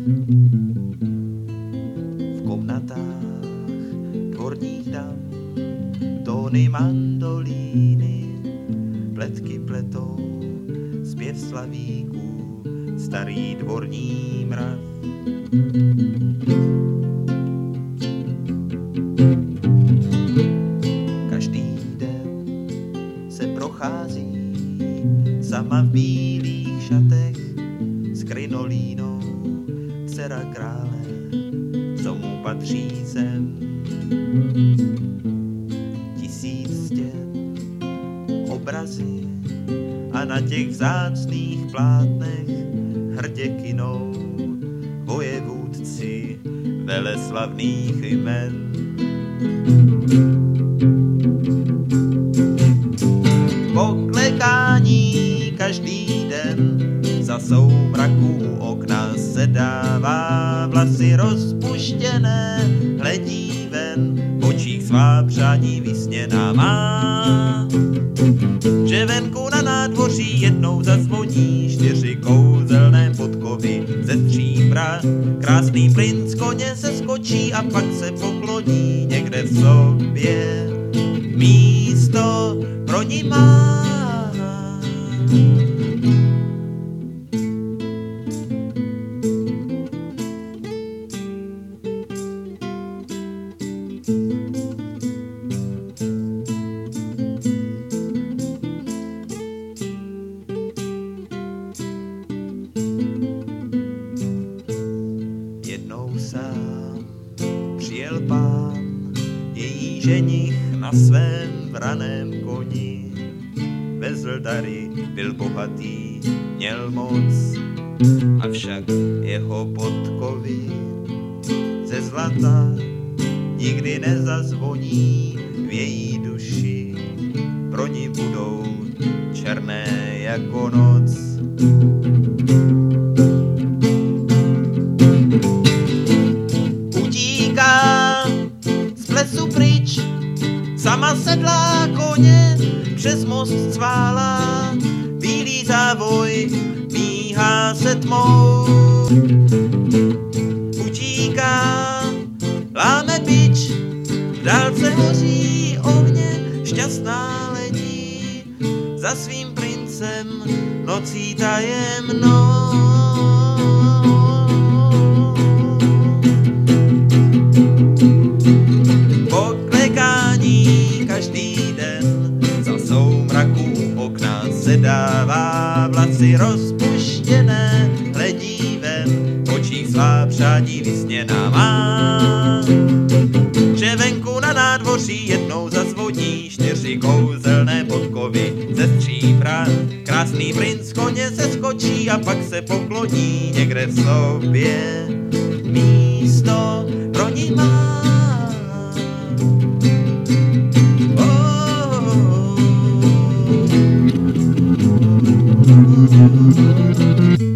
V komnatách dvorních dam tóny mandolíny, pletky pletou, zpěv slavíků, starý dvorní mrav. Každý den se prochází sama v bílých šatech s krinolínou, dcera krále, co mu patří sem. 1000 stěn, obrazy a na těch vzácných plátnech hrdě kynou vojevůdci veleslavných jmen. Poklekání každý den za soumraku okna se dává, vlasy rozpuštěné hledí ven, v očích svá přání vysněná má. Že venku na nádvoří jednou zazvoní 4 kouzelné podkovy ze stříbra. Krásný princ koně se skočí a pak se pokloní, někde v sobě místo pro ní má. Jednou sám přijel pán, její ženich na svém vraném koni. Vezl dary, byl bohatý, měl moc, avšak jeho podkovy ze zlata nikdy nezazvoní v její duši. Pro ní budou černé jako noc. Pryč, sama sedlá koně, přes most cvála, bílý závoj míhá se tmou. Utíká, láme bič, v dálce hoří ohně, šťastná ledí za svým princem nocí tajemnou. Každý den za soumraku okna se dává, vlasy rozpuštěné hledí ven, v očích svá přání vysněná má. Že venku na nádvoří jednou zazvoní 4 kouzelné podkovy ze stříbra. Krásný princ koně se skočí a pak se pokloní, někde v sobě místo pro ní má. Oh,